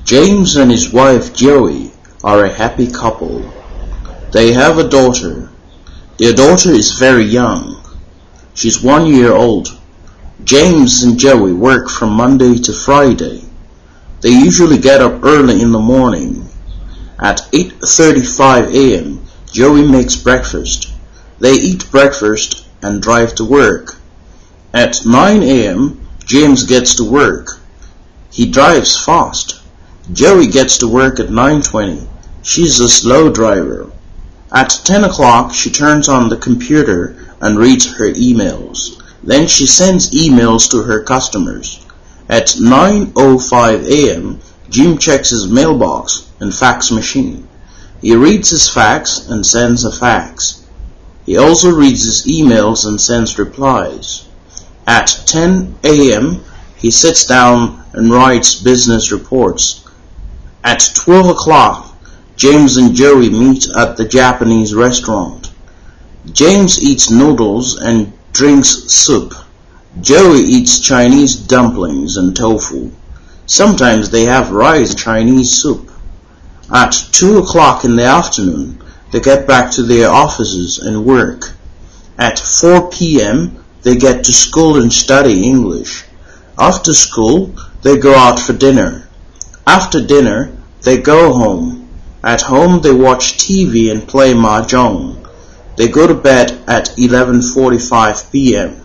James and his wife Joey are a happy couple. They have a daughter. Their daughter is very young. She's 1 year old. James and Joey work from Monday to Friday. They usually get up early in the morning. At 8:35 a.m., Joey makes breakfast. They eat breakfast and drive to work. At 9 a.m., James gets to work. He drives fast. Joey gets to work at 9:20. She's a slow driver. At 10 o'clock, she turns on the computer and reads her emails. Then she sends emails to her customers. At 9:05 a.m., Jim checks his mailbox and fax machine. He reads his fax and sends a fax. He also reads his emails and sends replies. At 10 a.m., he sits down and writes business reports. At 12 o'clock, James and Joey meet at the Japanese restaurant. James eats noodles and drinks soup. Joey eats Chinese dumplings and tofu. Sometimes they have rice and Chinese soup. At 2 o'clock in the afternoon, they get back to their offices and work. At 4 p.m., they get to school and study English. After school, they go out for dinner. After dinner, they go home. At home, they watch TV and play mahjong. They go to bed at 11:45 p.m.